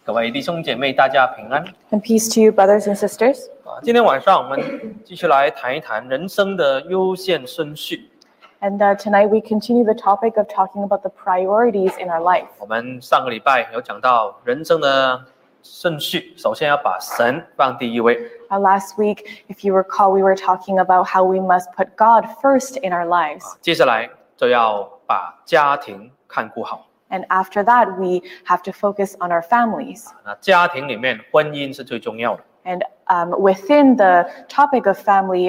各位弟兄姐妹，大家平安。 And peace to you, brothers and sisters. 今天晚上我们继续来谈一谈人生的优先顺序。 And tonight we continue the topic of talking about the priorities in our life. 我们上个礼拜有讲到人生的顺序，首先要把神放第一位。 Last week, if you recall, we were talking about how we must put God first in our lives. 接下来就要把家庭看顾好。 And after that, we have to focus on our families. 那家庭里面婚姻是最重要的。 And within the topic of family,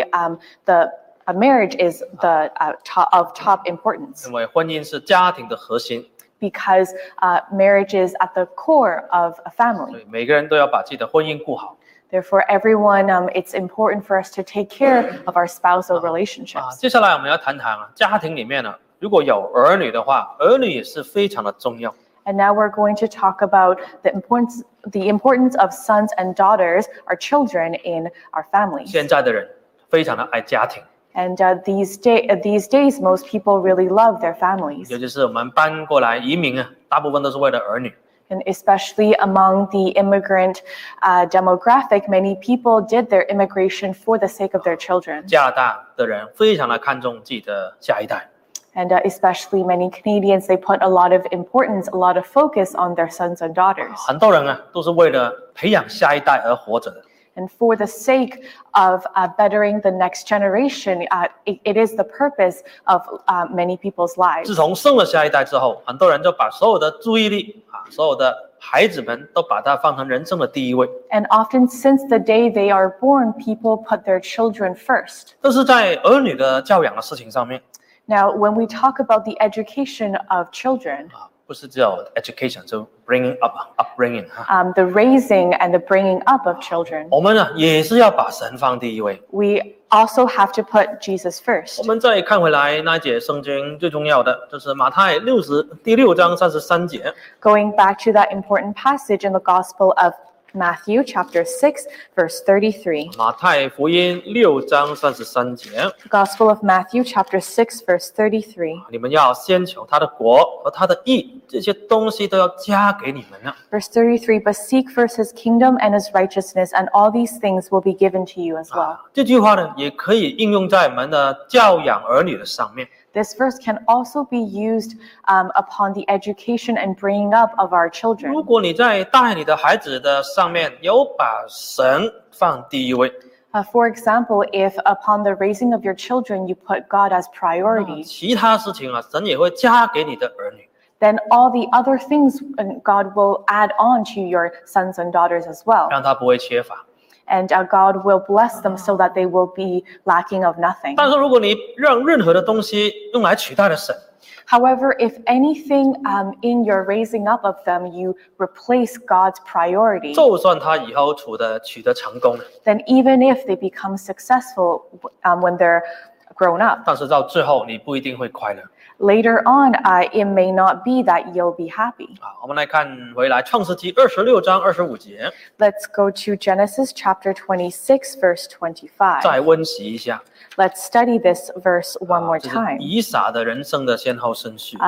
a marriage is the of top importance. 因为婚姻是家庭的核心， Because marriage is at the core of a 所 family. 以每个人都要把自己的婚姻顾好。 Therefore, everyone, it's important for us to take care of our spousal relationships. 接下来我们要谈谈家庭里面呢，如果有儿女的话，儿女也是非常的重要。 And now we're going to talk about the importance of sons and daughters, our children in our families. 现在的人非常的爱家庭， And these days, most people really love their families. 尤其是我们搬过来移民啊，大部分都是为了儿女。 And especially among the immigrant demographic, many people did their immigration for the sake of their children. 加拿大的人非常的看重自己的下一代， And especially many Canadians, they put a lot of importance, a lot of focus on their sons and daughters. 很多人啊都是为了培养下一代而活着的。 And for the sake of bettering the next generation, it is the purpose of many people's 自 lives. 从生了下一代之后，很多人就把所有的注意力所有的孩子们都把它放成人生的第一位。 And often since the day they are born, people put their children first. 这是在儿女的教养的事情上面 Now, when we talk about the education of children, 不是只有 education， 就 bringing upbringing 哈。 the raising and the bringing up of children, 我们呢也是要把神放第一位。 we also have to put Jesus 我 first. 们再看回来那一节圣经最重要的就是马太第6章33节。 Going back to that important passage in the Gospel of Matthew, chapter 6, verse 33. 马太福音6章33节， The Gospel of Matthew, chapter 6, verse 33. 你们要先求他的国和他的义，这些东西都要加给你们了。 Verse 33, but seek first his kingdom and his righteousness, and all these things will be given to you as well. 这句话呢，也可以应用在我们的教养儿女的上面。 This verse can also be used upon the education and bringing up of our 如 children. 果你在带你的孩子的上面有把神放第一位， For example, if upon the raising of your children you put God as priority, 其他事情啊，神也会加给你的儿女。 then all the other things God will add on to your sons and daughters as well. 让他不会缺乏。 And God will bless them so that they will be lacking of nothing. 但是如果你让任何的东西用来取代了神， However, if anything in your raising up of them, you replace God's priority, 就算他以后取得成功了， then even if they become successful when they're grown up, 但是到最后你不一定会快乐。 later on, it may not be that you'll be happy. 我们来看回来创世纪26章25节， Let's go to Genesis chapter 26, verse 25. 再温习一下， Let's study this verse one more 这是 time. 以撒的人生的先后顺序。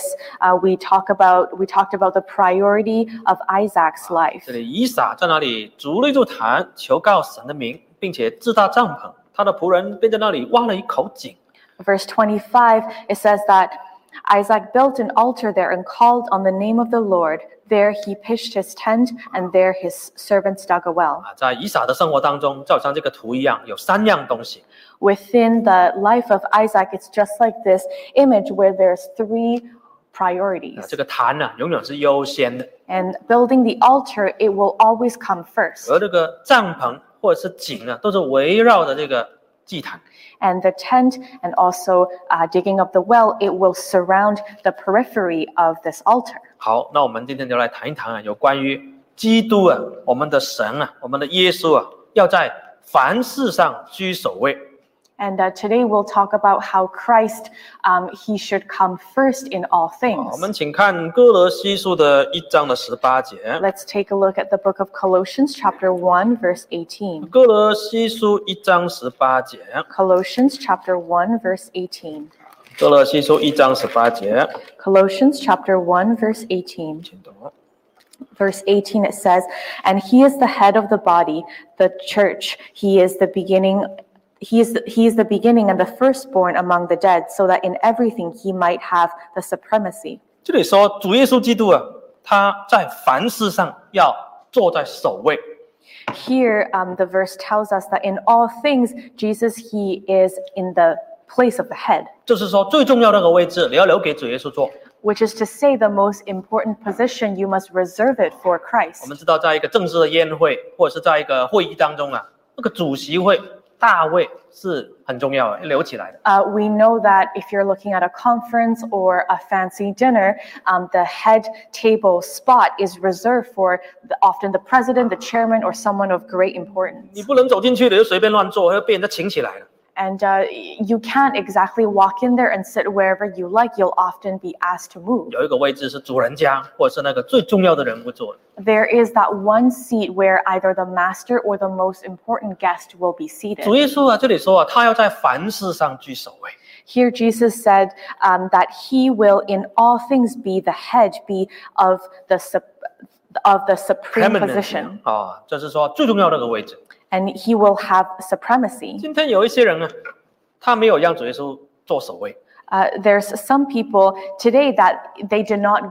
We talked about the priority of Isaac's life. 这里以撒在那里逐日就谈求告神的名，并且自搭帐篷，他的仆人便在那里挖了一口井。 Verse 25, it says that Isaac built an altar there and called on the name of the Lord. There he pitched his tent, and there his servants dug a well. 在以撒的生活当中，就好像这个图一样，有3样东西。 Within the life of Isaac, it's just like this image where there's 3 priorities. 这个坛呢，永远是优先的， And building the altar, it will always come first. 而这个帐篷或者是井呢，都是围绕着这个祭坛。 And the tent and also digging up the well, it will surround the periphery of this altar. 好，那我们今天就来谈一谈有关于基督啊，我们的神啊，我们的耶稣啊，要在凡事上居首位。 And today we'll talk about how Christ, he should come first in all 我 things. 们请看哥罗西书的1章的18节。 Let's take a look at the book of Colossians chapter 1, verse 18. 哥罗西书1章18节。 Colossians chapter 1, verse 18. 哥罗西书1章18节。 Colossians chapter 1, verse 18. 请读。 Verse 18, it says, "And he is the head of the body, the church. He is the beginning and the firstborn among the dead, so that in everything he might have the supremacy." 这里说主耶稣基督啊，他在凡事上要坐在首位。 Here, the verse tells us that in all things, Jesus, he is in the place of the head, 就是说最重要的那个位置，你要留给主耶稣做。 which is to say the most important position, you must reserve it for 我 Christ. 们知道，在一个正式的宴会或者是在一个会议当中啊，那个主席会大位是很重要的，要留起来的。 We know that if you're looking at a conference or a fancy dinner, the head table spot is reserved for often the president, the chairman, or someone of great 你 importance. 不能走进去的就随便乱坐，会被人家请起来了。 And you can't exactly walk in there and sit wherever you like. You'll often be asked to move. 有一个位置是主人家或者是那个最重要的人物坐的。 There is that one seat where either the master or the most important guest will be 主 seated. 耶稣啊，这里说啊，他要在凡事上居首位。 Here Jesus said that he will in all things be the head, be of the supreme position, 啊，就是说最重要的那个位置。 and he will have supremacy. 今天有一些人啊，他没有让主耶稣做首位， There's some people today that they do not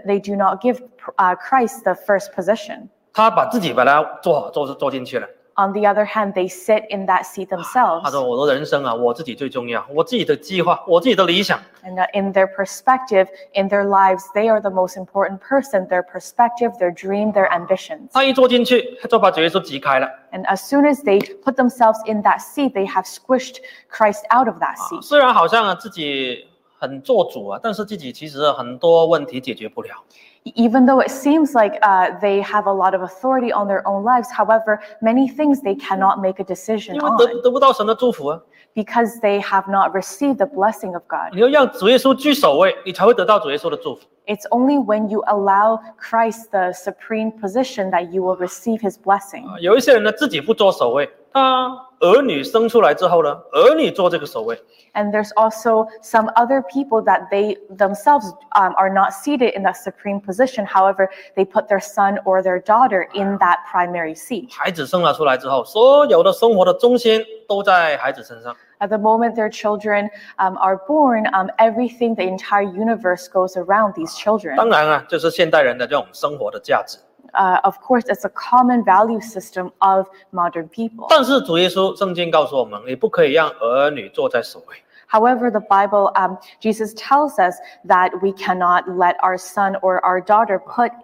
give Christ the first position. 他把自己把它做好，做进去了。 On the other hand, they sit in that seat 他 themselves. 说：“我的人生啊，我自己最重要，我自己的计划，我自己的理想。 And in their perspective, in their lives, they are the most important person, their perspective, their dream, their ambitions. 他一坐进去，他就把主耶稣挤开了。 And as soon as they put themselves in that seat, they have squished Christ out of that seat. 虽然好像啊自己很做主啊，但是自己其实很多问题解决不了。 Even though it seems like they have a lot of authority on their own lives, however, many things they cannot make a decision 因为 on 得不到神的祝福啊。 because they have not received the blessing of God. 你要让主耶稣居首位，你才会得到主耶稣的祝福。 It's only when you allow Christ the supreme position that you will receive his blessing. 有一些人呢自己不做首位，他儿女生出来之后呢，儿女做这个首位。 And there's also some other people that they themselves are not seated in that supreme position. However, they put their son or their daughter in that primary seat. 孩子生了出来之后，所有的生活的中心都在孩子身上。 At the moment their children are born, everything, the entire universe goes around these children. 当然啊，就是现代人的这种生活的价值。 Of course, it's a common value system of modern people. 但是主耶稣圣经告诉我们，你不可以让儿女坐在首位。 However, the Bible, Jesus tells us that we cannot let our son or our daughter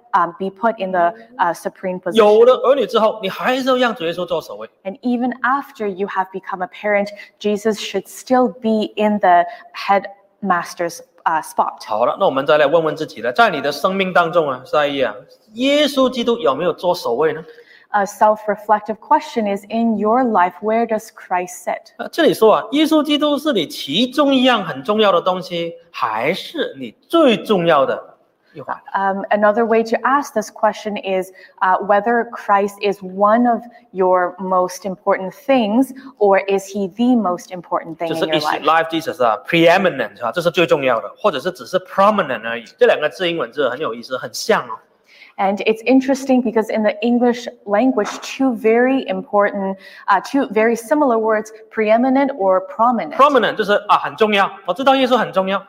be put in the supreme 有 position. 了儿女之后，你还是要让主耶稣做首位。 And even after you have become a parent, Jesus should still be in the headmaster's spot. 好了，那我们再来问问自己了，在你的生命当中啊，在意啊，耶稣基督有没有做首位呢？ A self-reflective question is, in your life, where does Christ sit? 这里说啊，耶稣基督是你其中一样很重要的东西，还是你最重要的一环？ Another way to ask this question is whether Christ is one of your most important things, or is he the most important thing 就 in 是 your 一起 life? life Jesus 啊 preeminent 是吧？这是最重要的，或者是只是 prominent 而已。这两个字英文字很有意思，很像哦。 And it's interesting because in the English language, two very similar words, preeminent or prominent. prominent 就是啊很重要，我知道耶稣很重要。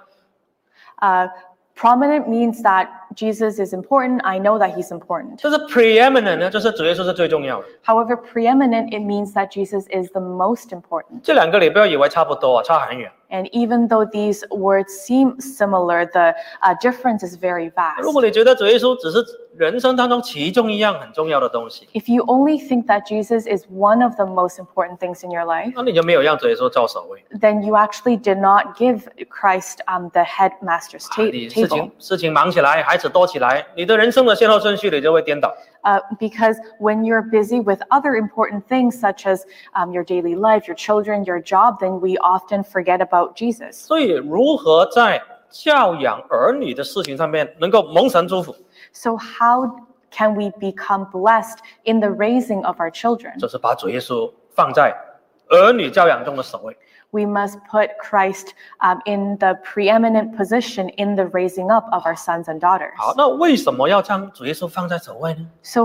Prominent means that Jesus is important. I know that he's important. 就是 preeminent 呢，就是主耶稣是最重要的。 However, preeminent, it means that Jesus is the most important. 这两个你不要以为差不多啊，差很远。 And even though these words seem similar, the difference is very 如 vast. 果你觉得主耶稣只是人生当中其中一样很重要的东西， If you only think that Jesus is one of the most important things in your life, 那你就没有让主耶稣做首位。 then you actually did not give Christ the headmaster's 你 table. 事情忙起来，孩子多起来，你的人生的先后顺序你就会颠倒。 Because when you're busy with other important things such as your daily life, your children, your job, then we often forget about Jesus. 所以如何在教养儿女的事情上面能够蒙神祝福， So how can we become blessed in the raising of our children? 就是把主耶稣放在儿女教养中的首位。 We must put Christ in the preeminent position in the raising up of our sons and daughters. 好，那为什么要将主耶稣放在首位呢 So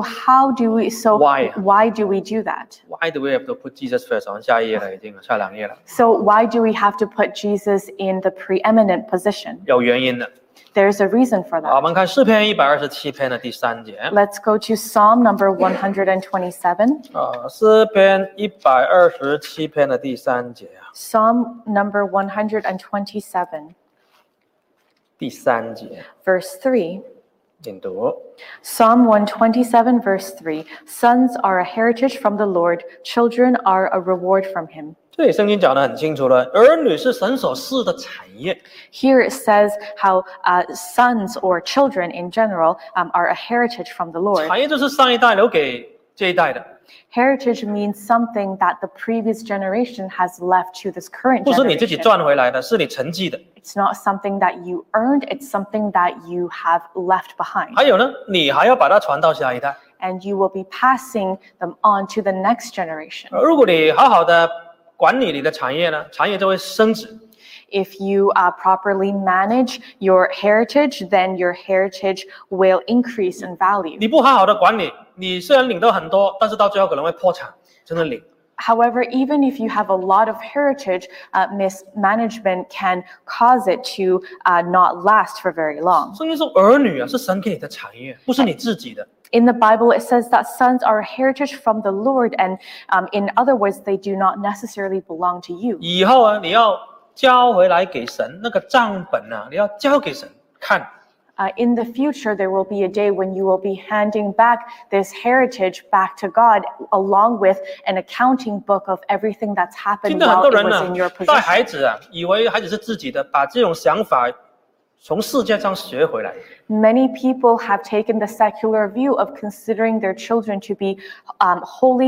why do we do that? ？Why do we have to put Jesus first？ 我们下一页了，已经下2页了， So why do we have to put Jesus in the preeminent position? 有原因的。 There's a reason for 好，我 that. 们看诗篇127篇的第3节。 Let's go to Psalm number 127. 诗篇127篇的第3节啊， Psalm number 127, 第3节， verse 3. 请读。 Psalm 127, verse 3. Sons are a heritage from the Lord, children are a reward from him. 这里圣经讲得很清楚了，儿女是神所赐的产业。 Here it says how sons or children in general are a heritage from the Lord. 产业就是上一代留给这一代的， Heritage means something that the previous generation has left to this current 不是你自己 generation. 赚回来的，是你承继的。 It's not something that you earned, it's something that you have left behind. 还有呢，你还要把它传到下一代。 And you will be passing them on to the next generation. 如果你好好的管理你的产业呢，产业就会升值。 If you properly manage your heritage, then your heritage will increase in value. 你不好好的管理，你虽然领到很多，但是到最后可能会破产，真的领。 However, even if you have a lot of heritage, mismanagement can cause it to not last for very long. 圣经说儿女啊是神给你的产业，不是你自己的。 In the Bible, it says that sons are a heritage from the Lord, and in other words, they do not necessarily belong to you. 以后啊，你要交回来给神，那个账本啊，你要交给神看。 In the future, there will be a day when you will be handing back this heritage back to God, along with an accounting book of everything that's 听 happened 到很 while 多 it 人 was 呢 in your， 带 possession. 孩子啊，以为孩子是自己的，把这种想法从世界上学回来。 Many people have taken the secular view of considering their children to be wholly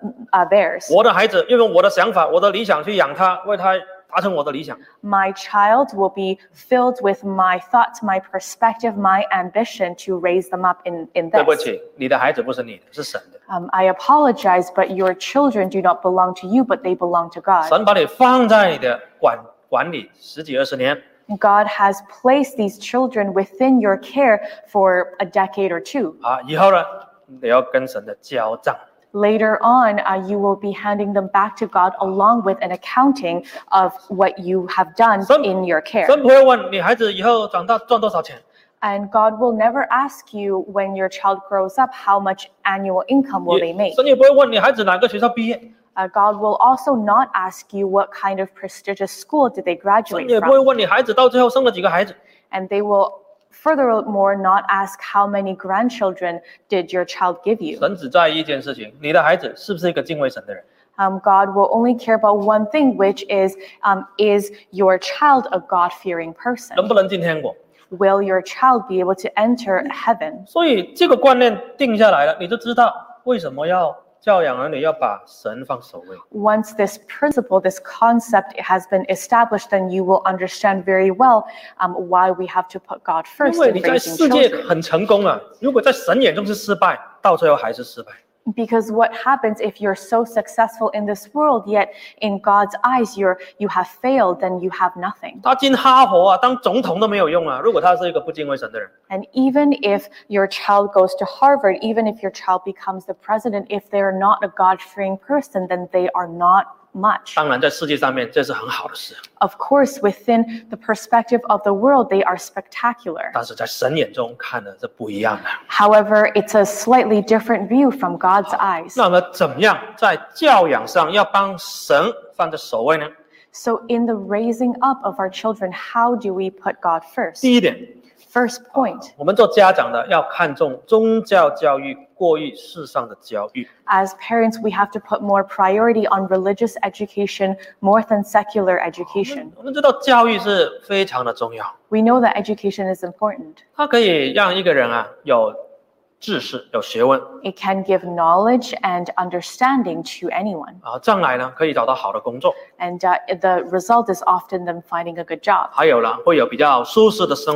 theirs. 我的孩子用我的想法、我的理想去养他，为他达成我的理想。 My child will be filled with my thoughts, my perspective, my ambition to raise them up in 对不 this. 起，你的孩子不是你的，是神的。 I apologize, but your children do not belong to you, but they belong to God. 神把你放在你的管理10几20年， God has placed these children within your care for a decade or two. 啊，以后呢，你要跟神的交账。 Later on, you will be handing them back to God along with an accounting of what you have done 神 in your care. 神不会问你孩子以后长大赚多少钱， And God will never ask you when your child grows up how much annual income will they make. 神也不会问你孩子哪个学校毕业， God will also not ask you what kind of prestigious school did they 神 graduate 也不会 from. 问你孩子到最后生了几个孩子。 And they will furthermore not ask how many grandchildren did your child give you. 神只在意一件事情，你的孩子是不是一个敬畏神的人？ God will only care about one thing, which is your child a God-fearing 能 person? 不能进天国？ Will your child be able to enter heaven? 所以这个观念定下来了，你就知道为什么要教养儿女要把神放首位。 Once this principle, this concept has been established, then you will understand very well why we have to put God 因 first 为 in 你在 raising 世界 children. 很成功啊，如果在神眼中是失败，到最后还是失败。 Because what happens if you're so successful in this world, yet in God's eyes you have failed, then you have nothing. 他进哈佛啊，当总统都没有用啊。如果他是一个不敬畏神的人， And even if your child goes to Harvard, even if your child becomes the president, if they're not a God-fearing person, then they are not much. 当然在世界上面这是很好的事， Of course, within the perspective of the world, they are spectacular. 但是在神眼中看的是不一样的。 However, it's a slightly different view from God's eyes. 那么怎么样在教养上要帮神放在首位呢？ So in the raising up of our children, how do we put God first? 第一点， First point, 我们做家长的要看重宗教教育过于世上的教育。 as parents, we have to put more priority on religious education more than secular education. 我们知道教育是非常的重要， We know that education is important. 它可以让一个人啊有知识、有学问 It can give knowledge and understanding to anyone. 啊，将来呢可以找到好的工作， And the result is often them finding a good job. 还有呢会有比较舒适的生活。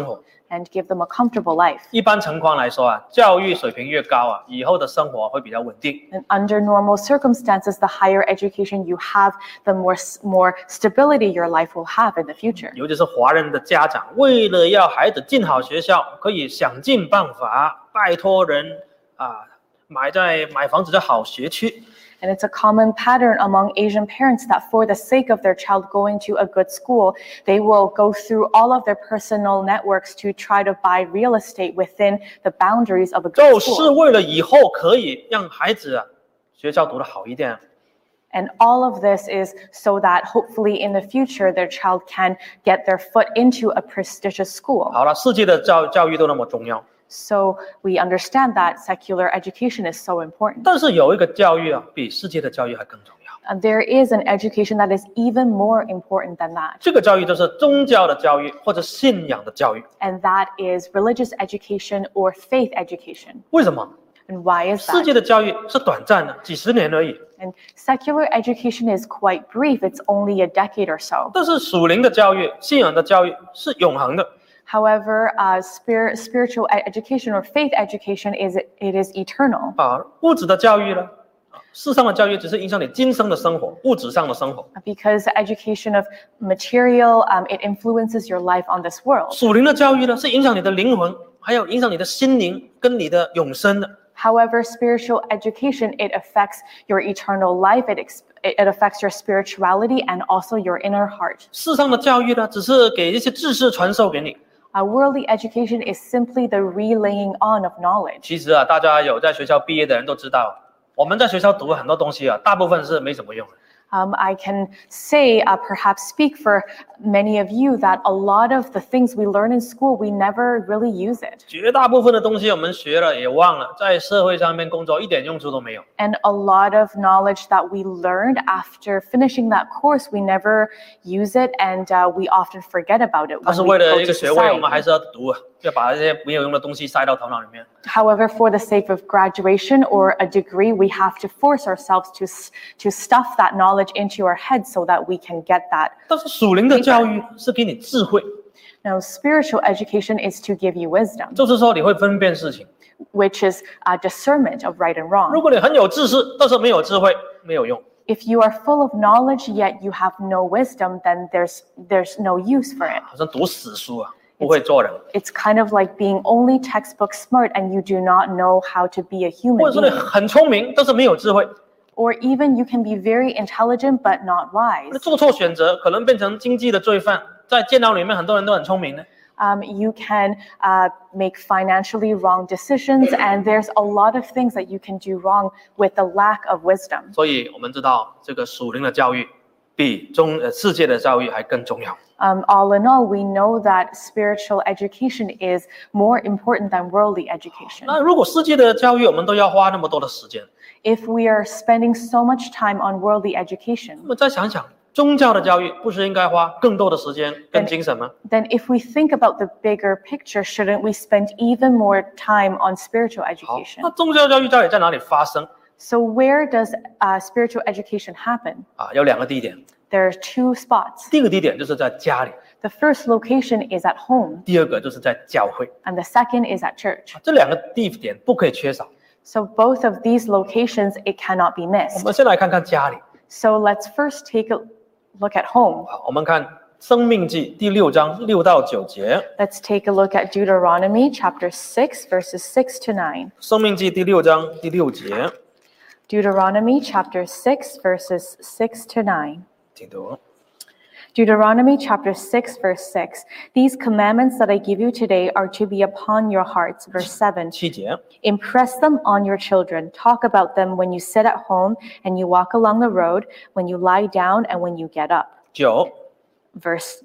and give them a comfortable life. 一般情况来说啊，教育水平越高啊，以后的生活会比较稳定。 And under normal circumstances, the higher education you have, the more stability your life will have in the future. 尤其是华人的家长，为了要孩子进好学校，可以想尽办法拜托人买房子在好学区。 And it's a common pattern among Asian parents that for the sake of their child going to a good school, they will go through all of their personal networks to try to buy real estate within the boundaries of a 就 good 是 school. 为了以后可以让孩子学校读得好一点。 And all of this is so that hopefully in the future, their child can get their foot into a prestigious school. 好了，世界的教育都那么重要， So we understand that secular education is so important. 但是有一个教育比世界的教育还更重要。 And there is an education that is even more important than that. 这个教育就是宗教的教育或者信仰的教育。 And that is religious education or faith education. 为什么？ And why is 世 that? 界的教育是短暂的，几十年而已。 And secular education is quite brief. It's only a decade or so. 但是属灵的教育、信仰的教育是永恒的。 However, spiritual education or faith education is eternal. 物质的教育呢？世上的教育只是影响你今生的生活，物质上的生活。 Because the education of material, it influences your life on this world. 属灵的教育呢，是影响你的灵魂，还有影响你的心灵跟你的永生的。 However, spiritual education, it affects your eternal life. It affects your spirituality and also your inner heart. 世上的教育呢，只是给一些知识传授给你。 Worldly education is simply the relaying on of knowledge. 其实大家有在学校毕业的人都知道，我们在学校读很多东西大部分是没什么用的。 I can say, perhaps speak for many of you, that a lot of the things we learn in school, we never really use it. 绝大部分的东西我们学了也忘了，在社会上面工作一点用处都没有。 And a lot of knowledge that we learned after finishing that course, we never use it, and we often forget about it 但是 when 为 we 了 go 一 to 个学位，我们还 society. 是要读，要把这些没有用的东西塞到头脑里面。 However, for the sake of graduation or a degree, we have to force ourselves to stuff that knowledge into our head so that we can get that. 但是属灵的教育是给你智慧， Now, spiritual education is to give you wisdom, 就是说你会分辨事情。 which is a discernment of right and 如 wrong. 果你很有知识，但是没有智慧，没有用。 If you are full of knowledge yet you have no wisdom, then there's no use for it. 好像读死书不会做人， It's kind of like being only textbook smart and you do not know how to be a 或 human 者说你 being. 很聪明，但是没有智慧， Or even you can be very intelligent but not wise. 做错选择，可能变成经济的罪犯。在电脑里面，很多人都很聪明的， You can make financially wrong decisions, and there's a lot of things that you can do wrong with the lack of wisdom. 所以我们知道这个属灵的教育比世界的教育还更重要。 All in all, we know that spiritual education is more important than worldly education. 那如果世界的教育我们都要花那么多的时间， If we are spending so much time on worldly education, 那么再想想，宗教的教育不是应该花更多的时间跟精神吗？ then if we think about the bigger picture, shouldn't we spend even more time on spiritual 好， education? 那宗教教育到底在哪里发生 So where does spiritual education happen? 有两个地点， There are two spots. 第一个地点就是在家里， The first location is at home, 第二个就是在教会， and the second is at church. 这两个地点不可以缺少。 So both of these locations, it cannot be 我 missed. 们先来看看家里。 So let's first take a look at home. 好，我们看《申命记》第6章6到9节， Let's take a look at Deuteronomy chapter 6, verses 6 to 9. 《申命记》第6章第6节， Deuteronomy chapter 6, verses 6 to 9. 请读。 Deuteronomy chapter 6, verse 6. These commandments that I give you today are to be upon your hearts. Verse 7. 7节， Impress them on your children. Talk about them when you sit at home and you walk along the road, when you lie down and when you get up. 9， Verse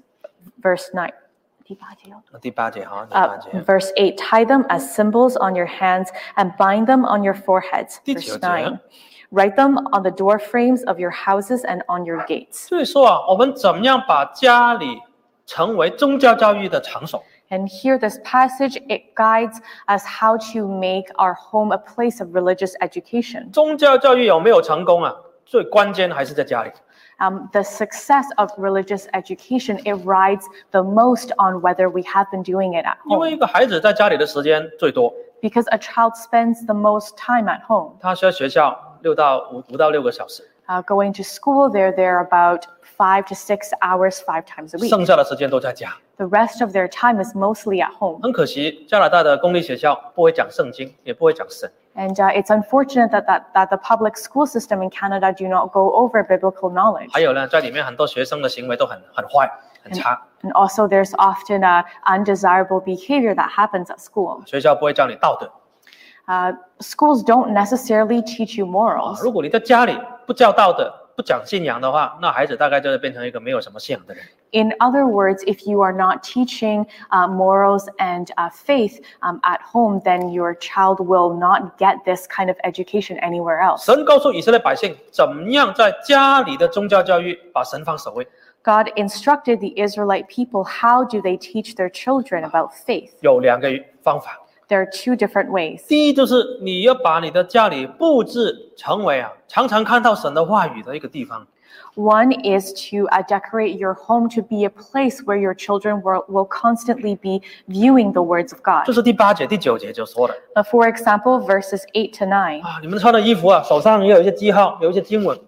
9. 第8节哈，第8节， Verse 8. Tie them as symbols on your hands and bind them on your foreheads. 第 Verse 9节。 9. Write them on the door frames of your houses and on your gates. 所以说我们怎么样把家里成为宗教教育的场所？ And here, this passage, it guides us how to make our home a place of religious education. 宗教教育有没有成功最关键还是在家里。 The success of religious education, it rides the most on whether we have been doing it at 因为 home. 一个孩子在家里的时间最多， Because a child spends the most time at home. 他在学校5到6个小时， Going to school, they're there about 5 to 6 hours, 5 times a week. 剩下的时间都在家。 The rest of their time is mostly at home. 很可惜，加拿大的公立学校不会讲圣经，也不会讲神。 And it's unfortunate that the public school system in Canada do not go over biblical knowledge. 还有呢，在里面很多学生的行为都很坏、很差。 And also there's often undesirable behavior that happens at school. 学校不会教你道德。 Schools don't necessarily teach you morals. 如果你在家里不教道德、不讲信仰的话，那孩子大概就会变成一个没有什么信仰的人。 In other words, if you are not teaching morals and faith at home, then your child will not get this kind of education anywhere else. 神告诉以色列百姓，怎么样在家里的宗教教育把神放首位。 God instructed the Israelite people, how do they teach their children about faith? 有2个方法。 There are 2 different ways. 第一就是你要把你的家里布置成为常常看到神的话语的一个地方。 One is to decorate your home to be a place where your children will constantly be viewing the words of God. 这是第8节、第9节就说了 For example, verses 8 to 9. 你们穿的衣服手上也有一些记号，有一些经文。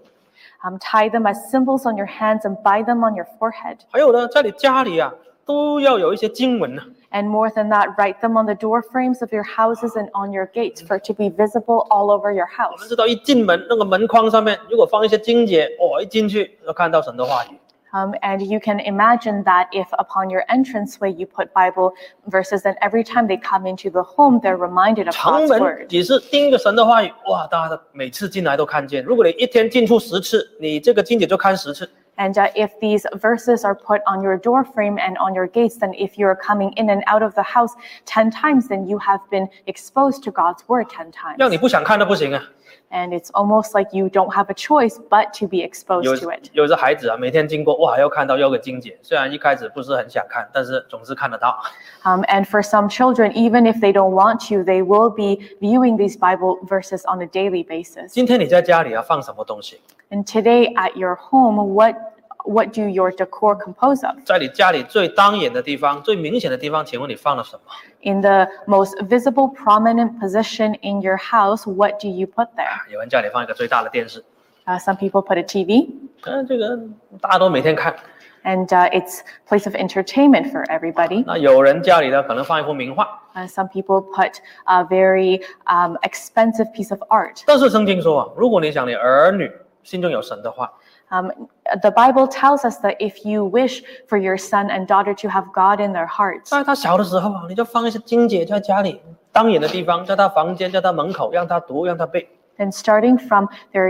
Tie them as symbols on your hands and bind them on your forehead. 还有呢，在你家里都要有一些经文 And more than that, write them on the door frames of your houses and on your gates for it to be visible all over your 我们 house. 知道一进门那个门框上面如果放一些经节，一进去就看到神的话语。 And you can imagine that if upon your entranceway you put Bible verses, then every time they come into the home, they're reminded of 城 God's 门 word. 也是钉一个神的话语，大家每次进来都看见。如果你一天进出10次，你这个经节就看10次。 And if these verses are put on your door frame and on your gates, then if you're coming in and out of the house 10 times, then you have been exposed to God's word 10 times. 让你不想看都不行 And it's almost like you don't have a choice but to be exposed to it. 有的孩子每天经过，又看到又个经节，虽然一开始不是很想看，但是总是看得到。 And for some children, even if they don't want to, they will be viewing these Bible verses on a daily basis. 今天你在家里放什么东西？ And today at your home, what do your decor compose of? 在你家里最当眼的地方、最明显的地方，请问你放了什么？ In the most visible, prominent position in your house, what do you put there? 有人家里放一个最大的电视， Some people put a TV, 这个大家都每天看。 and it's place of entertainment for everybody. 那有人家里呢，可能放一幅名画。 Some people put a very expensive piece of art. 但是圣经说如果你想你儿女心中有神的话， The Bible tells us that if you wish for your son and daughter to have God in their hearts, 在他小的时候你就放一些经节在家里当眼的地方，在他房间，在他门口，让他读，让他背。 then starting from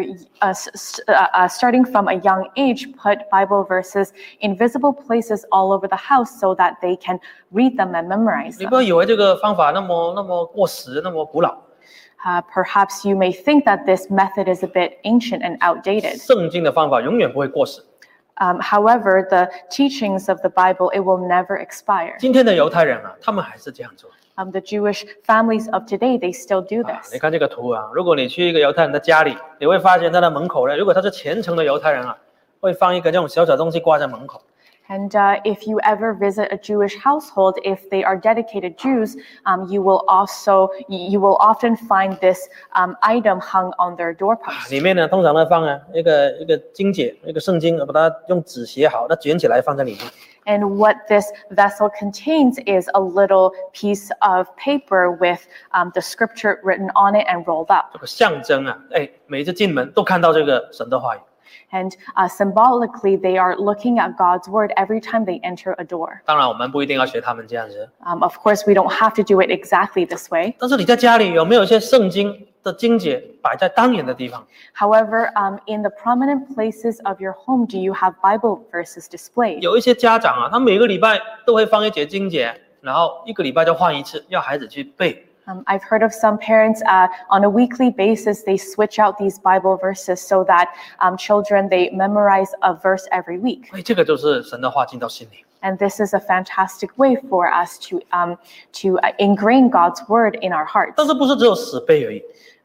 a young age, put Bible verses in visible places all over the house so that they can read them and memorize 你 them. 不要以为这个方法那么过时，那么古老。 Perhaps you may think that this method is a bit ancient and outdated. 圣经的方法永远不会过时。 However, the teachings of the Bible, it will never expire. 今天的犹太人他们还是这样做。 The Jewish families of today, they still do 你 this. 看这个图如果你去一个犹太人的家里，你会发现他的门口呢，如果他是虔诚的犹太人会放一个这种小小东西挂在门口。 And if you ever visit a Jewish household, if they are dedicated Jews, you will often find this item hung on their doorpost. 里面呢，通常呢放一个经节，一个圣经，把它用纸写好，它卷起来放在里面。 And what this vessel contains is a little piece of paper with the scripture written on it and rolled up. 这个象征每一次进门都看到这个神的话语。 And symbolically, they are looking at God's word every time they enter a door. 当然，我们不一定要学他们这样子。 Of course, we don't have to do it exactly this way. 但是你在家里有没有一些圣经的经节摆在当眼的地方？ However, in the prominent places of your home, do you have Bible verses displayed? 有一些家长他每个礼拜都会放一节经节，然后一个礼拜就换一次，要孩子去背。 I've heard of some parents on a weekly basis, they switch out these Bible verses so that children, they memorize a verse every week. 这个就是神的话进到心里。 And this is a fantastic way for us to ingrain God's word in our hearts. 但是不是只有死背而已？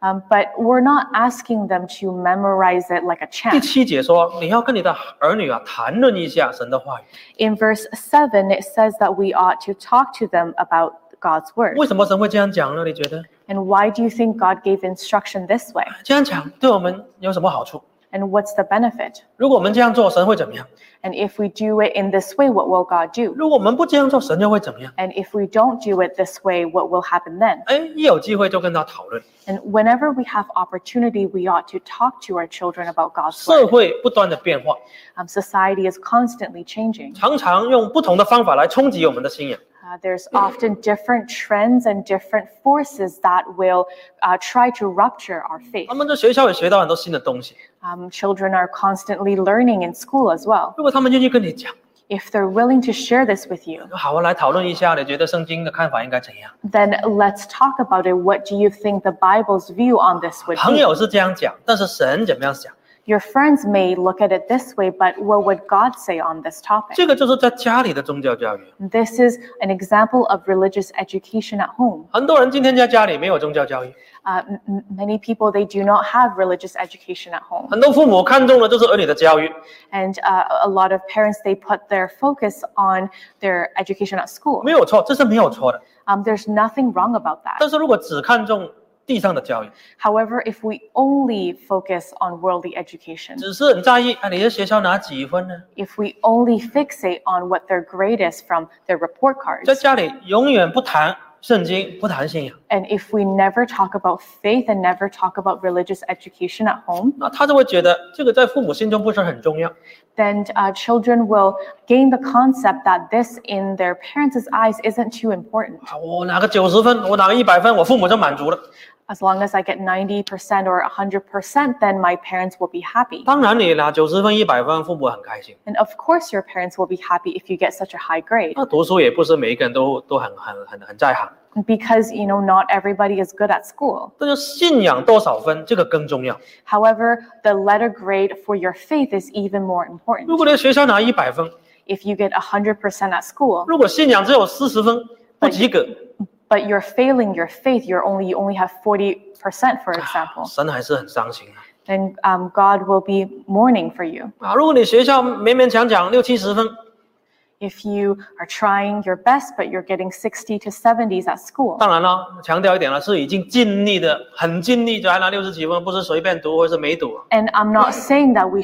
But we're not asking them to memorize it like a 第 chant. 7节说，你要跟你的儿女谈论一下神的话语。 In verse 7, it says that we ought to talk to them about God's word. 为什么神会这样讲呢？你觉得 And why do you think God gave instruction this way? 这样讲对我们有什么好处？ And what's the benefit? 如果我们这样做，神会怎么样？ And if we do it in this way, what will God do? 如果我们不这样做，神又会怎么样？ And if we don't do it this way, what will happen then? 一有机会就跟他讨论。 And whenever we have opportunity, we ought to talk to our children about God's 社 word. 会不断的变化， Society is constantly changing. 常常用不同的方法来冲击我们的信仰。 There's often different trends and different forces that will try to rupture our faith. 他们在学校也学到很多新的东西。 Children are constantly learning in school as well. 如果他们愿意跟你讲， If they're willing to share this with you, 好，来讨论一下，你觉得圣经的看法应该怎样？ then let's talk about it. What do you think the Bible's view on this would 朋 be? 友是这样讲，但是神怎么样想？ Your friends may look at it this way, but what would God say on this topic? 这个就是在家里的宗教教育。 This is an example of religious education at home. 很多人今天在家里没有宗教教育， Many people, they do not have religious education at home. 很多父母看重的就是儿女的教育， And a lot of parents, they put their focus on their education at school. 没有错，这是没有错的。 There's nothing wrong about that. 但是如果只看重地上的教育， However, if we only focus on worldly education, 只是很在意你的学校拿几分呢？ if we only fixate on what their grade is from their report 在 cards, 家里永远不谈圣经，不谈信仰， and if we never talk about faith and never talk about religious education at home, 那他就会觉得这个在父母心中不是很重要。 then children will gain the concept that this in their parents' eyes isn't too important. 我拿个90分，我拿个100分，我父母就满足了。 As long as I get 90% or 100%, then my parents will be happy. 当然，你拿90分、100分，父母很开心。 And of course, your parents will be happy if you get such a high grade, 那读书也不是每一个人都很在行， because not everybody is good at school. 但是信仰多少分，这个更重要。 However, the letter grade for your faith is even more 如 important. 果你学校拿100分， If you get 100% at school, 如果信仰只有40分，不及格， but you're failing your faith, you only have 40%, for example, 神还是很伤心啊。 then God will be mourning for you. 如果你学校勉勉强强60-70分， If you are trying your best, but you're getting 60 to 70s at school. 当然了，强调一点了，是已经尽力的，很尽力才拿60几分，不是随便读或是没读。 And I'm not saying that we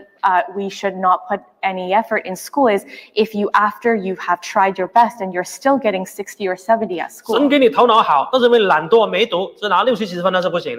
should not put any effort in school. Is if you, after you have tried your best and you're still getting 60 or 70 at 神 school. 给你头脑好，但是因为懒惰没读，只拿60-70分那是不行的。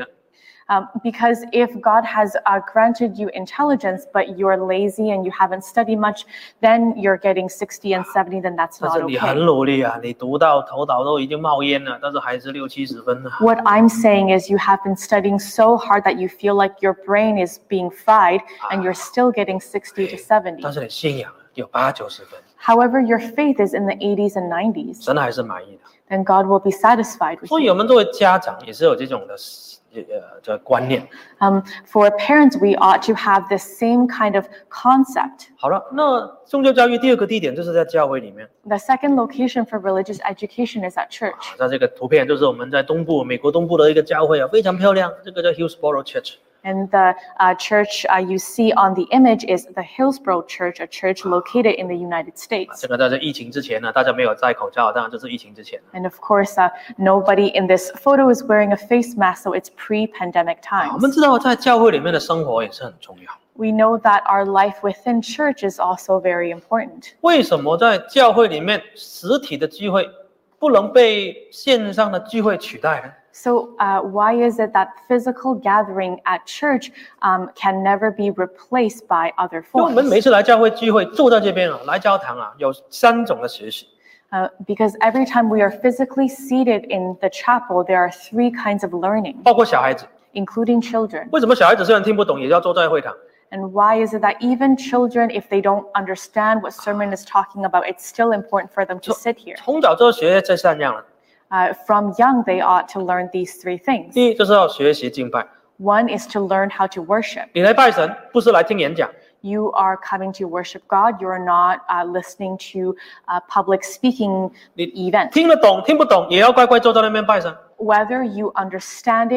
Because if God has granted you intelligence, but you're lazy and you haven't studied much, then you're getting 60 and 70, then that's 但 not 是你很 okay. 努力啊，你读到头脑都已经冒烟了，但是还是60-70分啊。 What I'm saying is you have been studying so hard that you feel like your brain is being fried and you're still getting 60 to 70. 但是你信仰有80-90分， However, your faith is in the 80s and 90s, 神还是满意的。 then God will be satisfied with 所以 you. 我们作为家长也是有这种的这观念。 For parents, we ought to have the same kind of concept. 好了，那宗教教育第二个地点就是在教会里面。 The second location for religious education is at church. 在这个图片就是我们在东部，美国东部的一个教会啊，非常漂亮，这个叫 Hillsboro Church。 And the church you see on the image is the Hillsboro Church, a church located in the United States. 这个在这疫情之前呢，大家没有戴口罩，当然这是疫情之前。 And of course, nobody in this photo is wearing a face mask, so it's pre-pandemic 我们 times. 知道在教会里面的生活也是很重要。 We know that our life within church is also very important. 为什么在教会里面实体的聚会不能被线上的聚会取代呢？ So why is it that physical gathering at church can never be replaced by other 因为我们 forms? 每次来教会聚会，坐在这边啊，来教堂啊，有3种的学习。 Because every time we are physically seated in the chapel, there are 3 kinds of learning, 包括小孩子， including children. 为什么小孩子虽然听不懂，也要坐在会堂？ And why is it that even children, if they don't understand what sermon is talking about, it's still important for them to sit here? 从早就学这3样了。 From young, they ought to learn these 3 things. 第一就是要学习敬拜。 One is to learn how to worship. 你来拜神，不是来听演讲， You are coming to worship God. You are not listening to public speaking 你 events. 听得懂听不懂，也要乖乖坐在那边拜神。 Whether you understand it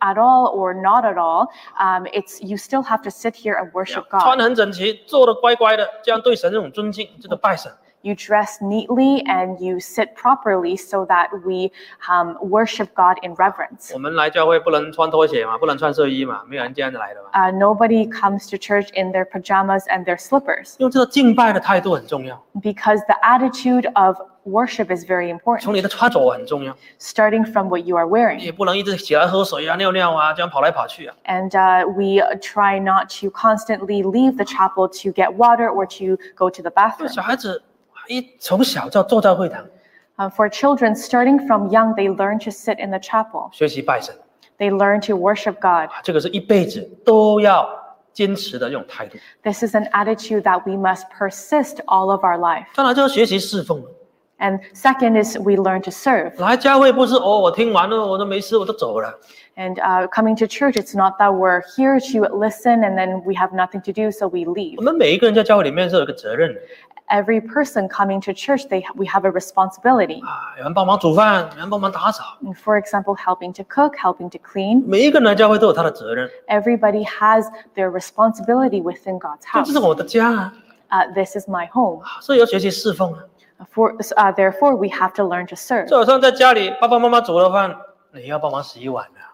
at all or not at all, it's you still have to sit here and worship 穿 God. 很整齐，做得乖乖的，这样对神这种尊敬，这个拜神。 You dress neatly and you sit properly so that we worship God in reverence. 我们来教会不能穿拖鞋嘛，不能穿睡衣嘛，没有人这样子来的嘛。 Nobody comes to church in their pajamas and their slippers 用这个敬拜的态度很重要， because the attitude of worship is very 从 important, 你的穿着很重要， starting from what you are 你 wearing. 也不能一直起来喝水啊、尿尿啊，这样跑来跑去啊。 And we try not to constantly leave the chapel to get water or to go to the 因为 bathroom. 小孩子从小就要坐在会堂 For children, starting from young, they learn to sit in the chapel. 学习拜神， They learn to worship God. 这个是一辈子都要坚持的这种态度。 This is an attitude that we must persist all of our life. 当然就要学习侍奉了。 And second is we learn to serve. 来教会不是我听完了我都没事我都走了， And coming to church, it's not that we're here to listen and then we have nothing to do, so we 我 leave. 们每一个人在教会里面是有一个责任的 Every person coming to church, we have a responsibility. 有人帮忙煮饭，有人帮忙打扫， For example, helping to cook, helping to clean. 每一个人来教会都有他的责任。 Everybody has their responsibility within God's 这 house. 是我的家啊， This is my home. 所以要学习侍奉啊。 Therefore, we have to learn to serve. 就好像在家里，爸爸妈妈煮了饭，你要帮忙洗碗啊。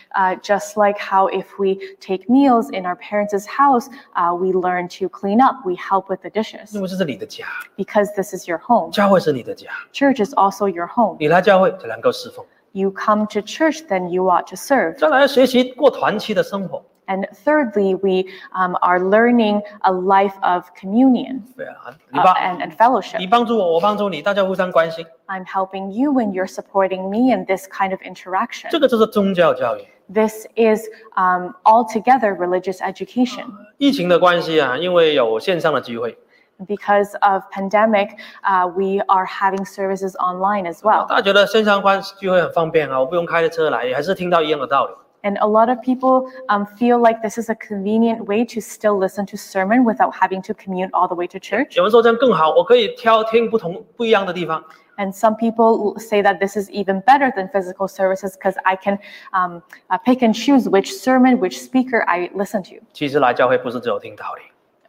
Just like how if we take meals in our parents' house, we learn to clean up, we help with the dishes 因为这是你的家， because this is your home. 教会是你的家， Church is also your home. 你来教会才能够侍奉。 You come to church, then you ought to serve. 再来要学习过团契的生活。 And thirdly, we are learning a life of communion 对啊，你帮 and fellowship. 你帮助我，我帮助你，大家互相关心， I'm helping you when you're supporting me in this kind of interaction. 这个就是宗教教育。 This is altogether religious education. 疫情的关系啊，因为有线上的聚会， Because of pandemic, we are having services online as well. 大家觉得线上聚会很方便啊，我不用开着车来，还是听到一样的道理。 And a lot of people feel like this is a convenient way to still listen to sermon without having to commute all the way to church. 有人说这样更好，我可以听不一样的地方。 And some people say that this is even better than physical services because I can pick and choose which sermon, which speaker I listen to. 其实来教会不是只有听道理，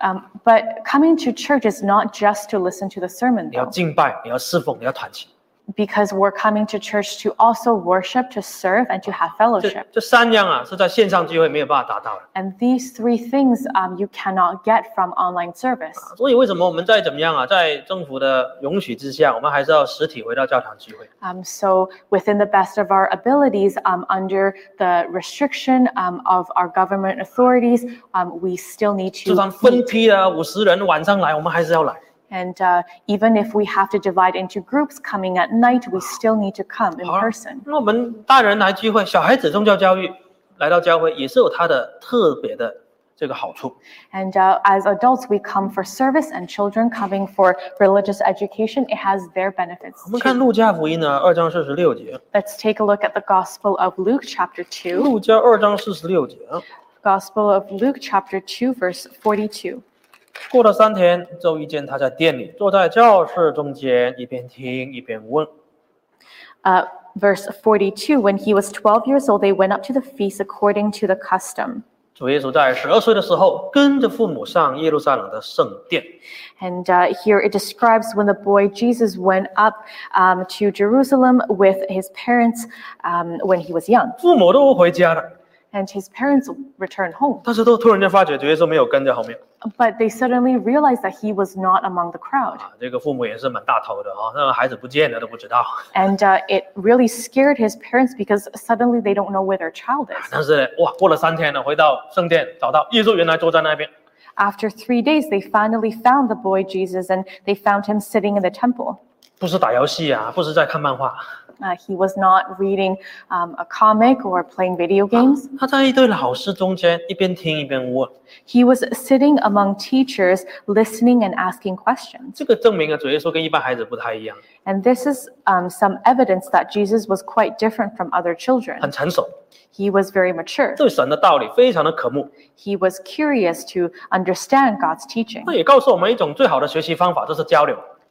But coming to church is not just to listen to the sermon, 你要 though, 敬拜，你要侍奉，你要团契。 because we're coming to church to also worship, to serve, and to have fellowship. 这三样啊，是在线上聚会没有办法达到的。 And these three things you cannot get from online service. 所以为什么我们在怎么样啊，在政府的允许之下，我们还是要实体回到教堂聚会。 So within the best of our abilities, under the restriction of our government authorities, we still need 就 to 算分 meet. 批的50人晚上来，我们还是要来。 And even if we have to divide into groups coming at night, we still need to come in 好了 person. 那我们大人来聚会，小孩子宗教教育来到教会，也是有它的特别的这个好处。 And as adults, we come for service, and children coming for religious education, it has their benefits 我们看 too. 路加福音呢，2章46节。 Let's take a look at the Gospel of Luke, chapter 2. 路加2章46节啊。 Gospel of Luke, chapter 2, verse 42. 过了3天，就遇见他在店里，坐在教室中间，一边听一边问。 Verse 42, when he was 12 years old, they went up to the feast according to the custom. 主耶稣在12岁的时候，跟着父母上耶路撒冷的圣殿。 And here it describes when the boy Jesus went up to Jerusalem with his parents when he was young. 父母都回家了， And his parents returned home. 但是都突然间发觉主耶稣没有跟在后面。 But they suddenly realized that he was not among the crowd. 这个父母也是蛮大头的啊，那个孩子不见了都不知道。 And it really scared his parents because suddenly they don't know where their child is. 但是呢，哇，过了3天了，回到圣殿找到耶稣，原来坐在那边。 After 3 days, they finally found the boy Jesus and they found him sitting in the temple. 不是打游戏啊，不是在看漫画， He was not reading a comic or playing video games. 他在一堆老师中间一边听一边问。 He was sitting among teachers, listening and asking questions. 这个证明了主耶稣跟一般孩子不太一样， And this is some evidence that Jesus was quite different from other 很 children. 成熟， He was very mature. 对神的道理非常的渴慕。 He was curious to understand God's teaching. 那也告诉我们一种最好的学习方法，就是交流。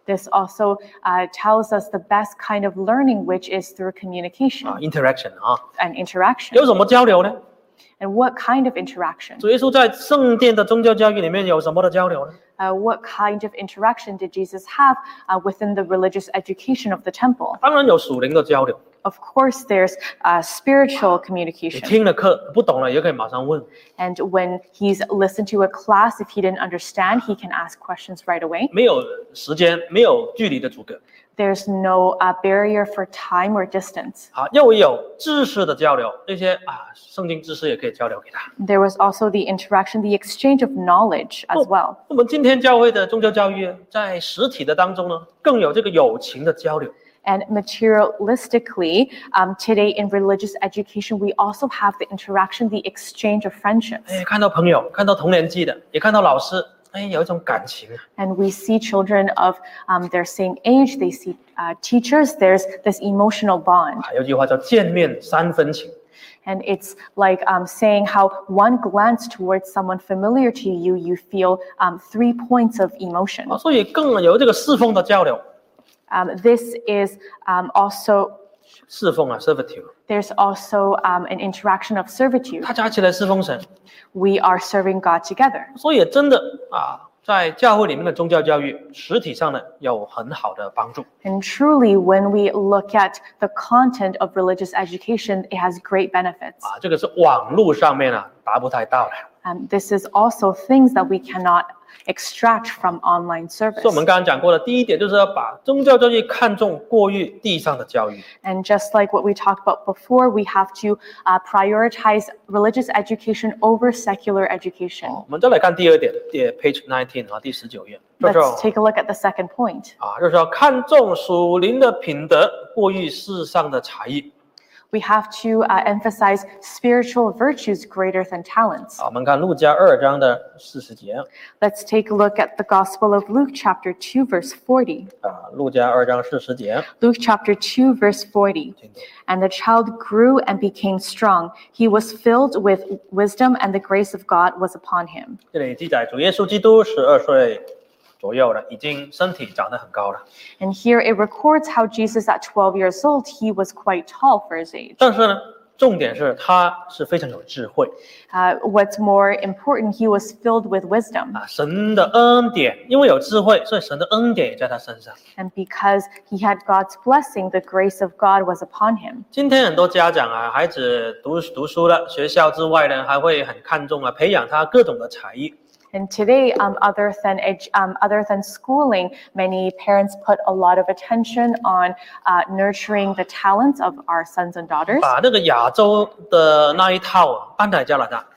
This also tells us the best kind of learning, which is through communication ，interaction 啊， and interaction. 有什么交流呢？ And what kind of interaction? 主耶稣在圣殿的宗教教育里面有什么的交流呢？ What kind of interaction did Jesus have within the religious education of the temple? 当然有属灵的交流， Of course, there's spiritual 你 communication. 听了课不懂了也可以马上问。 And when he's listened to a class, if he didn't understand, he can ask questions right away. 没有时间，没有距离的阻隔， There's no barrier for time or distance. 又有知识的交流，这些圣经知识也可以交流给他。 There was also the interaction, the exchange of knowledge as well. 我们今天教会的宗教教育，在实体的当中呢，更有这个友情的交流。 And materialistically, today in religious education, we also have the interaction, the exchange of friendships. 看到朋友，看到同年纪的，也看到老师，有一种感情。 And we see children of their same age, they see teachers, there's this emotional bond. 有句话叫见面三分情。 And it's like saying how one glance towards someone familiar to you, you feel 3 points of emotion. 所以更有这个侍奉的交流。 This is also 侍奉servitude， there's also an interaction of servitude. 大家一起来侍奉神。 We are serving God together. 所以真的在教会里面的宗教教育，实体上呢有很好的帮助。 And truly, when we look at the content of religious education, it has great benefits. 这个是网络上面达不太到的。 This is also things that we cannot extract from online service. 所以我们刚刚讲过的第一点，就是要把宗教教育看重过于地上的教育。 And just like what we talked about before, we have to prioritize religious education over secular education. 我们再来看第二点，page 19第19页，就是 Let's take a look at the second point. 就是要看重属灵的品德，过于世上的才艺。 We have to emphasize spiritual virtues greater than talents. 我们看路加2章的40节。 Let's take a look at the Gospel of Luke chapter 2 verse 40. 路加2章40节。 Luke chapter 2 verse 40. And the child grew and became strong. He was filled with wisdom and the grace of God was upon him. 这里记载主耶稣基督12岁左右了，已经身体长得很高了。 And here it records how Jesus at 12 years old, he was quite tall for his age. 但是呢，重点是他是非常有智慧。 What's more important, he was filled with wisdom. 神的恩典，因为有智慧，所以神的恩典也在他身上。 And because he had God's blessing, the grace of God was upon him. 今天很多家长孩子读书了，学校之外呢，还会很看重培养他各种的才艺。 And today, other than schooling, many parents put a lot of attention on nurturing the talents of our sons and daughters. 把那个亚洲的那一套搬来加拿大。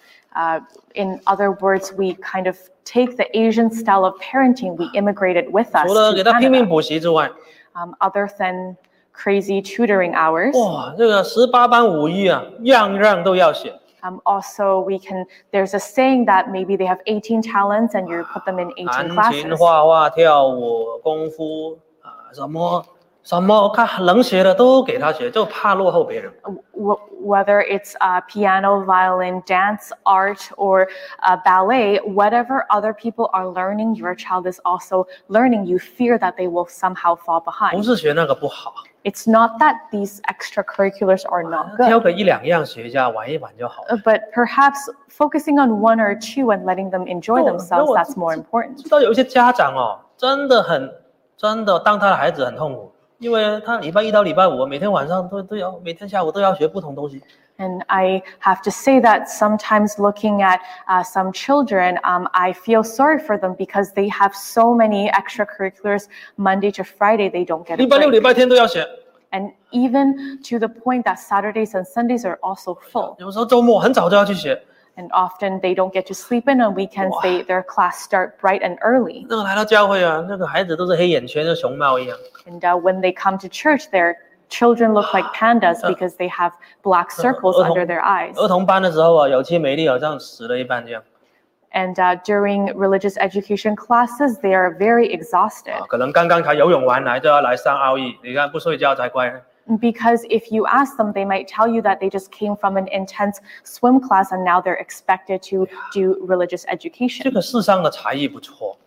In other words, we kind of take the Asian style of parenting, we immigrated with us 除了 to 给他拼命 Canada. 补习之外， Other than crazy tutoring hours, 哇，这个18般武艺样样都要学。 also there's a saying that maybe they have 18 talents and you put them in 18 弹琴、 classes. 画画、跳舞、功夫什么看能学的都给他学，就怕落后别人。 Whether it's piano, violin, dance, art, or ballet, whatever other people are learning, your child is also learning. You fear that they will somehow fall 不 behind. 是学那个不好， It's not that these extracurriculars are not 挑 good, 个1、2样学一下，玩一玩就好了。 but perhaps focusing on one or two and letting them enjoy themselves, that's more important. 知道有一些家长真的当他的孩子很痛苦，因为他礼拜1到礼拜5每天晚上都要，每天下午都要学不同东西。 And I have to say that sometimes looking at some children, I feel sorry for them because they have so many extracurriculars. Monday to Friday, they don't get a 礼拜6、 break. 礼拜天都要学， And even to the point that Saturdays and Sundays are also full. 有时候周末很早就要去学。 And often they don't get to sleep in. On weekends, their class start bright and early. 那个来到教会那个孩子都是黑眼圈，像熊猫一样。 And when they come to church, their children look like pandas because they have black circles under their eyes. 儿童班的时候有气没力，好像死了一半这样。 And during religious education classes, they are very exhausted. 可能刚刚才游泳完就要来上奥义，你看不睡觉才乖。 Because if you ask them, they might tell you that they just came from an intense swim class and now they're expected to do religious 这 education. 个世上的才艺不错，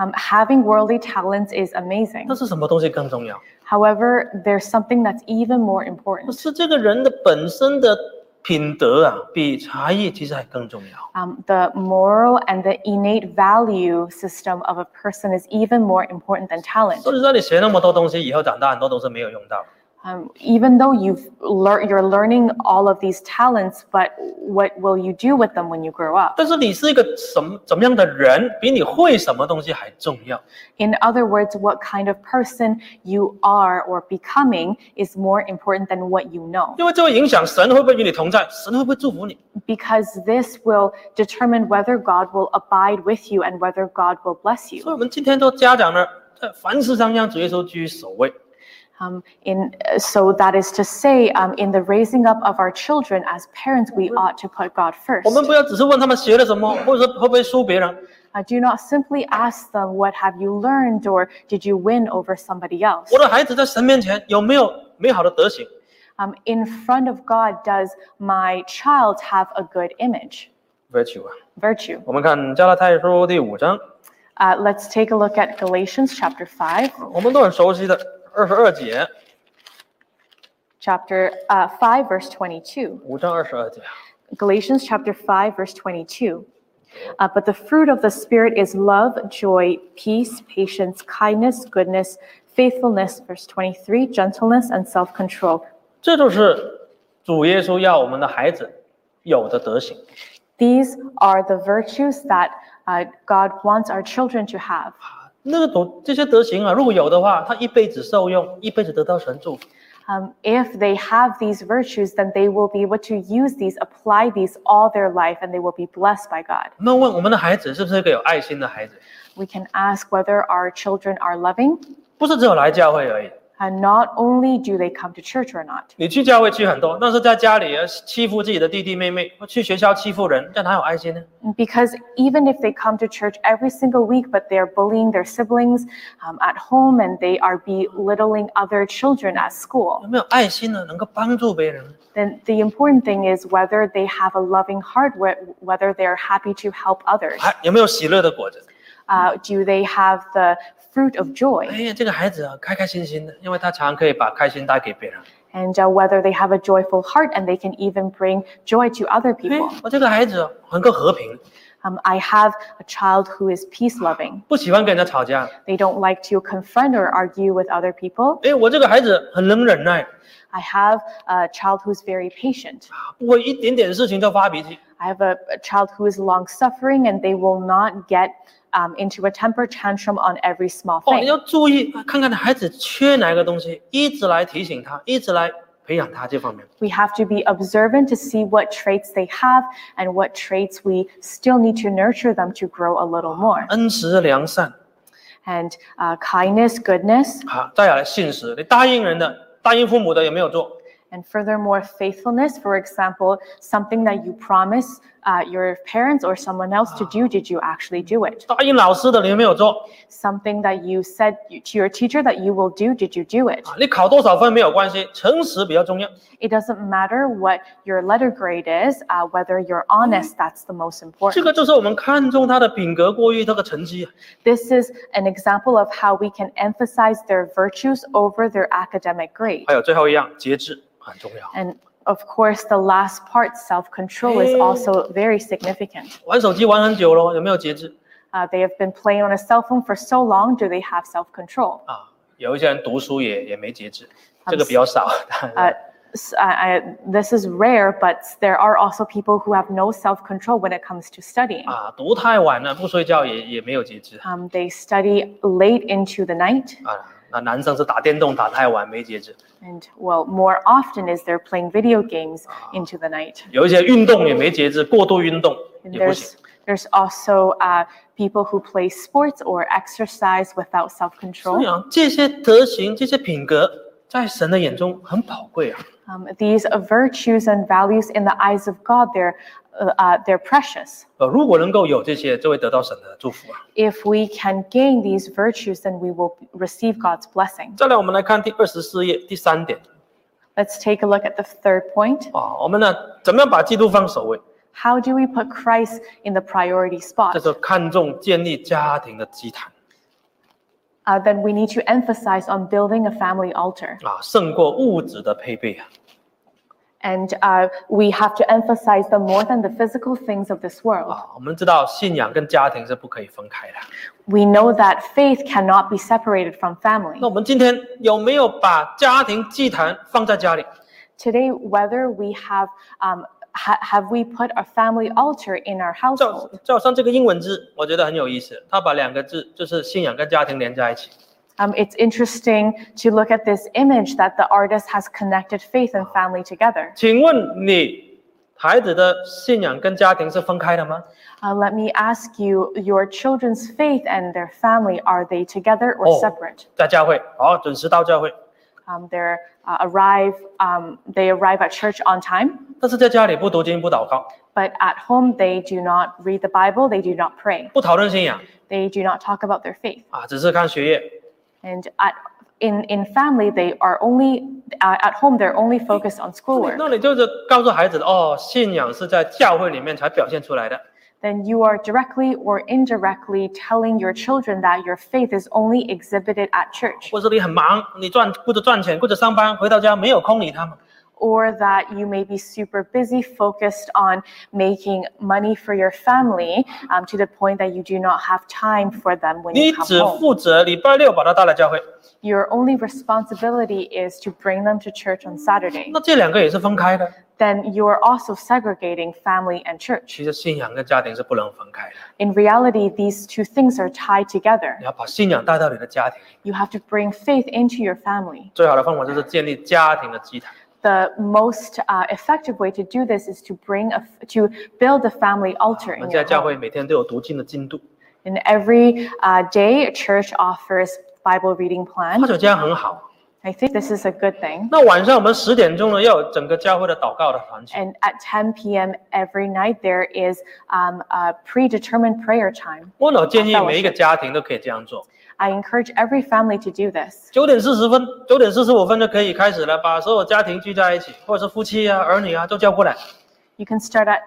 Having worldly talents is amazing. 但是什么东西更重要？ However, there's something that's even more important. 是这个人的本身的品德啊，比才艺其实还更重要。 The moral and the innate value system of a person is even more important than talent. 所以说你学那么多东西，以后长大很多都是没有用到。 Even though you're learning all of these talents, but what will you do with them when you grow up? 但是你是一个怎么样的人，比你会什么东西还重要。 In other words, what kind of person you are or becoming is more important than what you know. 因为这会影响神会不会与你同在，神会不会祝福你。 Because this will determine whether God will abide with you and whether God will bless 所以 you. 我们今天做家长呢，在凡事上让主耶稣居首位。 So that is to say, in the raising up of our children as parents, we ought to put God first. 我们不要只是问他们学了什么，或者说会不会输别人。 Do not simply ask them, what have you learned, or did you win over somebody else? 我的孩子在神面前有没有美好的德行？ In front of God, does my child have a good image, virtue 啊。 virtue? 我们看加拉太书第5章， Let's take a look at Galatians chapter 5. 我们都很熟悉的22节。 Chapter 5, verse 22. 5章22节。 Galatians chapter 5, verse 22. But the fruit of the Spirit is love, joy, peace, patience, kindness, goodness, faithfulness, verse 23, gentleness, and self-control. 这就是主耶稣要我们的孩子有的德行。 These are the virtues that God wants our children to have. 这些德行啊，如果有的话，他一辈子受用，一辈子得到神祝福。 If they have these virtues, then they will be able to use these, apply these all their life, and they will be blessed by God. 我们问我们的孩子是不是一个有爱心的孩子？ We can ask whether our children are loving, 不是只有来教会而已。 and not only do they come to church or not. 你去教会去很多，但是在家里欺负自己的弟弟妹妹，或去学校欺负人，这样哪有爱心呢？ Because even if they come to church every single week, but they're bullying their siblings at home and they are belittling other children at school, 有没有爱心呢？能够帮助别人？ then the important thing is whether they have a loving heart, whether they're happy to help others. 有没有喜乐的果子？ Do they have the fruit of joy? 哎呀，这个孩子啊，开开心心的，因为他常可以把开心带给别人。 And whether they have a joyful heart and they can even bring joy to other 哎 people. 我这个孩子很够和平， I have a child who is peace-loving. 不喜欢跟人家吵架。 They don't like to confront or argue with other people. 哎，我这个孩子很能忍耐， I have a child who's very patient. 不会一点点事情就发脾气。 I have a child who is long-suffering and they will not get into a temper tantrum on every small 哦，你 thing. 要注意看看孩子缺哪个东西，一直来提醒他，一直来培养他这方面。 We have to be observant to see what traits they have and what traits we still need to nurture them to grow a little more. 恩慈良善， And kindness, goodness, 再来信实。你答应人的，答应父母的有没有做？ and furthermore, faithfulness. For example, something that you promise your parents or someone else to do, did you actually do it? 答应老师的你有没有做？ Something that you said to your teacher that you will do, did you do it? 你考多少分没有关系，诚实比较重要。 It doesn't matter what your letter grade is, whether you're honest, that's the most 这 important. 个就是我们看重他的品格过于这个成绩。 This is an example of how we can emphasize their virtues over their academic grade. 还有最后一样，节制很重要。 And of course, the last part, self-control, is also very significant. 玩手机玩很久了，有没有节制？ They have been playing on a cell phone for so long, do they have self-control? 有一些人读书也没节制，这个比较少。 This is rare, but there are also people who have no self-control when it comes to studying. 读太晚了，不睡觉也没有节制。 They study late into the night. 那男生是打电动打太晚没节制。 And well, more often is they're playing video games into the night. 有一些运动也没节制，过度运动 And 也不行。 there's also people who play sports or exercise without 所 self-control. 以这些德行、这些品格，在神的眼中很宝贵啊。 These virtues and values in the eyes of God, they're precious. 如果能够有这些，就会得到神的祝福啊。 If we can gain these virtues, then we will receive God's blessing. 再来，我们来看第24页第3点 Let's take a look at the third point. 我们呢怎么样把基督放首位？ How do we put Christ in the priority 这 spot? 是看重建立家庭的基坛。 then we need to emphasize on building a family altar. 胜过物质的配备啊。 And we have to emphasize them more than the physical things of this world. 我们知道信仰跟家庭是不可以分开的。 We know that faith cannot be separated from family. 那我们今天有没有把家庭祭坛放在家里？ Today, whether we have we put a family altar in our household? 就好像这个英文字，我觉得很有意思，它把两个字就是信仰跟家庭连在一起。 It's interesting to look at this image that the artist has connected faith and family together. 请问你孩子的信仰跟家庭是分开的吗？ Let me ask you, your children's faith and their family, are they together or separate? 在教会，准时到教会。 They arrive at church on time. 但是在家里不读经不祷告， But at home, they do not read the Bible, they do not pray, 不讨论信仰 they do not talk about their faith. 只是看学业。 And in family, they are only, at home, they're only focused on schoolwork. 那你就是告诉孩子信仰是在教会里面才表现出来的。 Then you are directly or indirectly telling your children that your faith is only exhibited at church. 或者你很忙，你顾着赚钱，顾着上班，回到家没有空理他们。 Or that you may be super busy, focused on making money for your family, to the point that you do not have time for them when 你 you come 只 home. 负责礼拜六把他带来教会， Your only responsibility is to bring them to church on Saturday. 那这两个也是分开的。 Then you are also segregating family and church. 其实信仰跟家庭是不能分开的。 In reality, these two things are tied together. 你要把信仰带到你的家庭， You have to bring faith into your family. 最好的方法就是建立家庭的祭坛。 The most effective way to do this is to build a family altar 我 in 们 your 在教会 home. 每天都有读经的进度， And every day, church offers Bible reading 或 plan. 者这样很好。 I think this is a good thing. 那晚上我们10点钟呢，要有整个教会的祷告的团契。 And at 10 p.m. every night, there is a predetermined prayer time. 我建议每一个家庭都可以这样做。 I encourage every family to do this. 9点40分、9点45分就可以开始了，把所有家庭聚在一起，或者是夫妻儿女都叫过来。 You can start at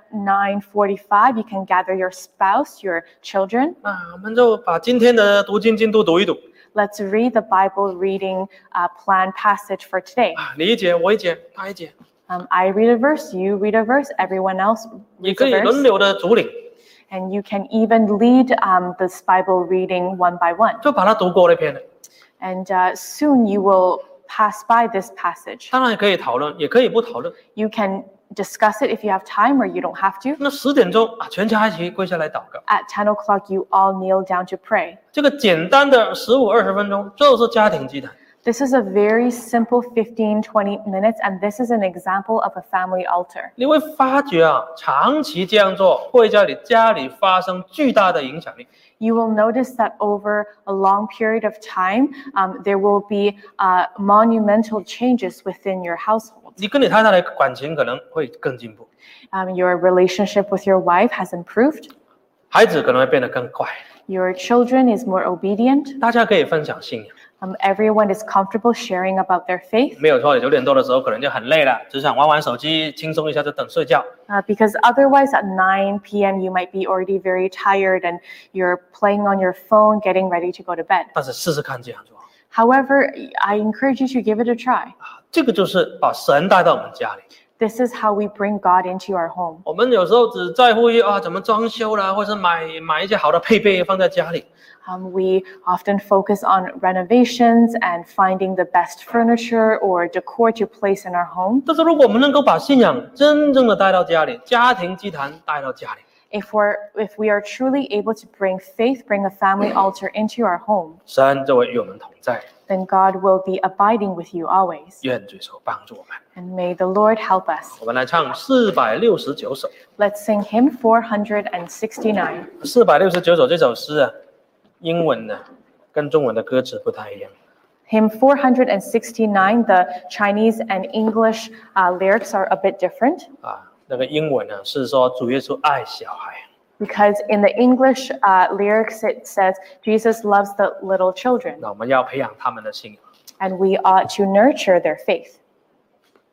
9:45. You can gather your spouse, your children. 我们就把今天的读经进度读一读。 Let's read the Bible reading plan passage for today. 你一节，我一节，他一节， I read a verse, you read a verse, everyone else 也 reads 可 a 以轮 verse. 流的主领， And you can even lead this Bible reading one by one. 就把它读过那篇了。 And soon you will pass by this passage. 当然也可以讨论，也可以不讨论。 You can discuss it if you have time, or you don't have to. 那10点钟全家一起跪下来祷告。 At 10 o'clock, you all kneel down to pray. 这个简单的15-20分钟就是家庭祭坛。 This is a very simple 15-20 minutes, and this is an example of a family altar. 你会发觉长期这样做会在你家里发生巨大的影响力。 You will notice that over a long period of time, there will be monumental changes within your household. 你跟你太太的感情可能会更进步， Your relationship with your wife has improved. 孩子可能会变得更乖。 Your children is more obedient. 大家可以分享信仰， Everyone is comfortable sharing about their faith. 没有错。9点多的时候可能就很累了，只想玩手机，轻松一下就等睡觉。 Because otherwise at 9 p.m. you might be already very tired and you're playing on your phone, getting ready to go to bed. 但是试试看这样做， However, I encourage you to give it a try. 这个就是把神带到我们家里。 This is how we bring God into our home. 我们有时候只在乎于怎么装修啦，或者买一些好的配备放在家里。 We often focus on renovations and finding the best furniture or decor to place in our home. 但是如果我们能够把信仰真正的带到家里，家庭祭坛带到家里， If we are truly able to bring faith, bring a family altar into our home, 神就会与我们同在。 then God will be abiding with you always. 愿主所帮助我们。 And may the Lord help us. 我们来唱469首。 Let's sing hymn 469. 469首这首诗英文呢跟中文的歌词不太一样。 Hymn 469, the Chinese and English lyrics are a bit different. 那个英文呢是说主耶稣爱小孩。 Because in the English lyrics it says Jesus loves the little children, 那我们要培养他们的信仰。 and we ought to nurture their faith.